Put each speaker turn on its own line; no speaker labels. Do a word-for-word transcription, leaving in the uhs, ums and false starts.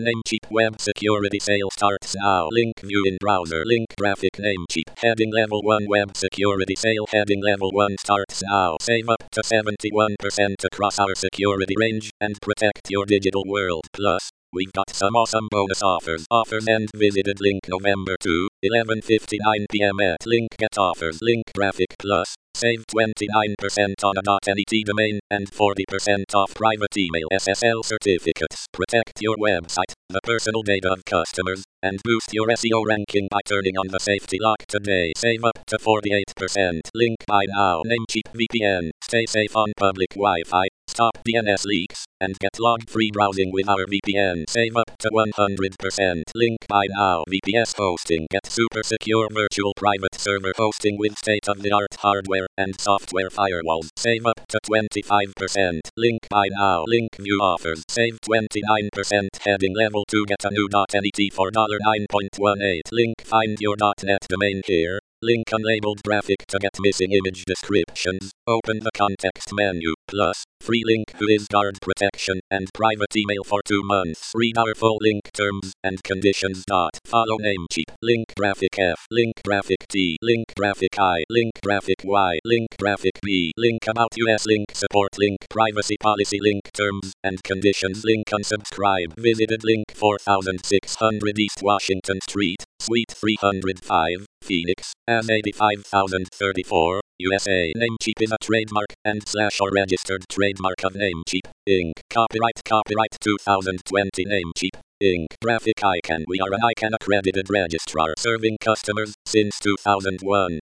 Namecheap web security sale starts now. Link view in browser. Link graphic Namecheap. Heading level one web security sale. Heading level one starts now. Save up to seventy-one percent across our security range and protect your digital world. Plus, we've got some awesome bonus offers. Offers end visited link November second, eleven fifty-nine p m at link get offers. Link graphic plus. Save twenty-nine percent on a .net domain and forty percent off private email S S L certificates. Protect your website, the personal data of customers, and boost your S E O ranking by turning on the safety lock today. Save up to forty-eight percent. Link buy now. Namecheap V P N. Stay safe on public Wi-Fi. Stop D N S leaks and get log-free browsing with our V P N. Save up to one hundred percent. Link buy now. V P S hosting. Get super secure virtual private server hosting with state-of-the-art hardware and software firewalls. Save up to twenty-five percent. Link buy now. Link view offers. Save twenty-nine percent. Heading level two. Get a new .net for nine point eighteen. Link find your .net domain here. Link unlabeled graphic to get missing image descriptions. Open the context menu. Plus, free link WizGuard protection and private email for two months. Read our full link terms and conditions. Dot. Follow Namecheap. Link graphic F. Link graphic T. Link graphic I. Link graphic Y. Link graphic B. Link about U S. Link support. Link privacy policy. Link terms and conditions. Link unsubscribe. Visited link four thousand six hundred East Washington Street, Suite three hundred five, Phoenix, as eighty-five thousand thirty-four, U S A. Namecheap is a trademark and slash or registered trademark of Namecheap, Incorporated. Copyright Copyright two thousand twenty Namecheap, Incorporated. Graphic Icon. We are an Icon accredited registrar serving customers since two thousand one.